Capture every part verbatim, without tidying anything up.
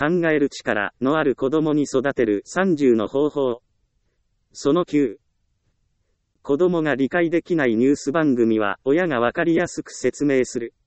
考える力のある子供に育てるさんじゅうの方法。そのきゅう。子供が理解できないニュース番組は親がわかりやすく説明する。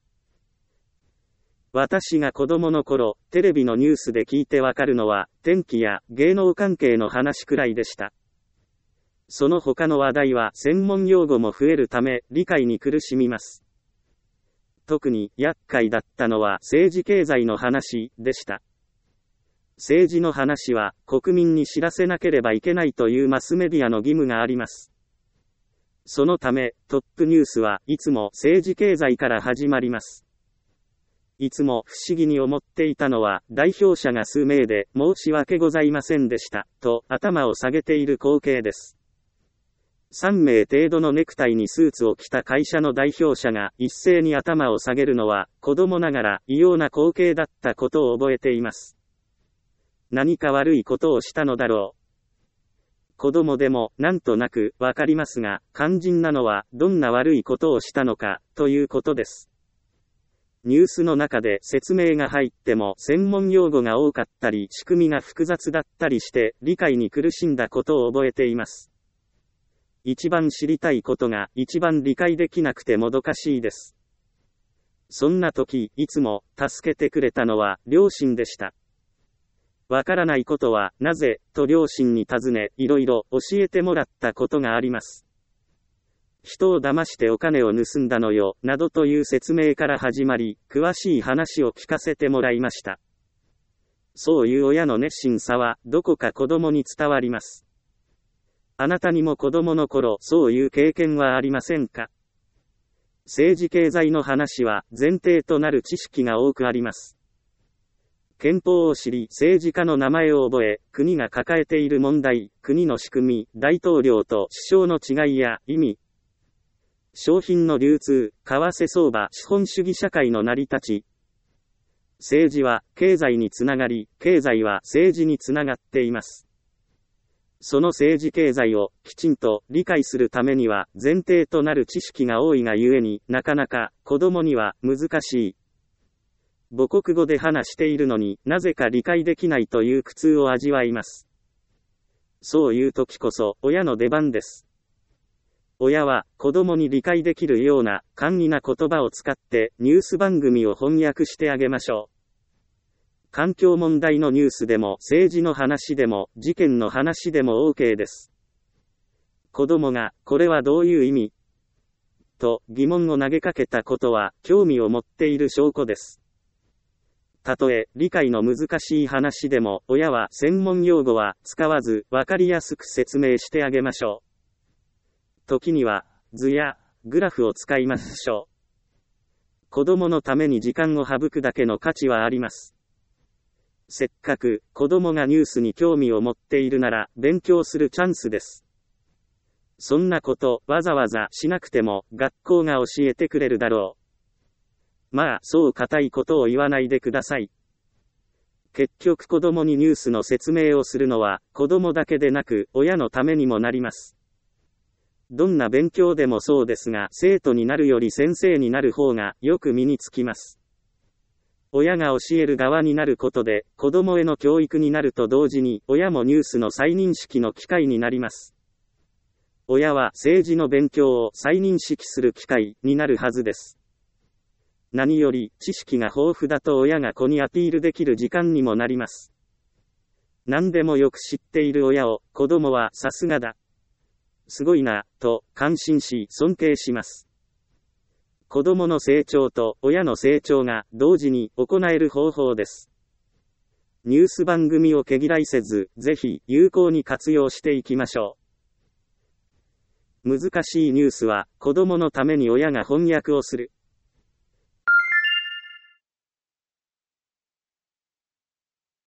私が子供の頃、テレビのニュースで聞いてわかるのは、天気や芸能関係の話くらいでした。その他の話題は専門用語も増えるため、理解に苦しみます。特に厄介だったのは政治経済の話でした。政治の話は国民に知らせなければいけないというマスメディアの義務があります。そのため、トップニュースはいつも政治経済から始まります。いつも不思議に思っていたのは、代表者が数名で申し訳ございませんでした、と頭を下げている光景です。さんめい程度のネクタイにスーツを着た会社の代表者が一斉に頭を下げるのは、子供ながら異様な光景だったことを覚えています。何か悪いことをしたのだろう。子供でもなんとなくわかりますが、肝心なのはどんな悪いことをしたのかということです。ニュースの中で説明が入っても専門用語が多かったり仕組みが複雑だったりして理解に苦しんだことを覚えています。一番知りたいことが一番理解できなくてもどかしいです。そんな時、いつも助けてくれたのは両親でした。わからないことはなぜと両親に尋ね、いろいろ教えてもらったことがあります。人を騙してお金を盗んだのよ、などという説明から始まり、詳しい話を聞かせてもらいました。そういう親の熱心さはどこか子供に伝わります。あなたにも子供の頃、そういう経験はありませんか？政治経済の話は前提となる知識が多くあります。憲法を知り、政治家の名前を覚え、国が抱えている問題、国の仕組み、大統領と首相の違いや意味、商品の流通、為替相場、資本主義社会の成り立ち。政治は経済につながり、経済は政治につながっています。その政治経済をきちんと理解するためには前提となる知識が多いがゆえになかなか子供には難しい。母国語で話しているのになぜか理解できないという苦痛を味わいます。そういう時こそ親の出番です。親は子供に理解できるような簡易な言葉を使ってニュース番組を翻訳してあげましょう。環境問題のニュースでも政治の話でも事件の話でも OK です。子供がこれはどういう意味と疑問を投げかけたことは興味を持っている証拠です。たとえ理解の難しい話でも親は専門用語は使わず分かりやすく説明してあげましょう。時には図やグラフを使いましょう。子供のために時間を省くだけの価値はあります。せっかく子供がニュースに興味を持っているなら勉強するチャンスです。そんなことわざわざしなくても学校が教えてくれるだろう。まあそう固いことを言わないでください。結局子供にニュースの説明をするのは子供だけでなく親のためにもなります。どんな勉強でもそうですが、生徒になるより先生になる方がよく身につきます。親が教える側になることで、子供への教育になると同時に、親もニュースの再認識の機会になります。親は政治の勉強を再認識する機会になるはずです。何より、知識が豊富だと親が子にアピールできる時間にもなります。何でもよく知っている親を、子供はさすがだ。すごいな、と感心し尊敬します。子供の成長と親の成長が同時に行える方法です。ニュース番組を毛嫌いせず、ぜひ有効に活用していきましょう。難しいニュースは子供のために親が翻訳をする。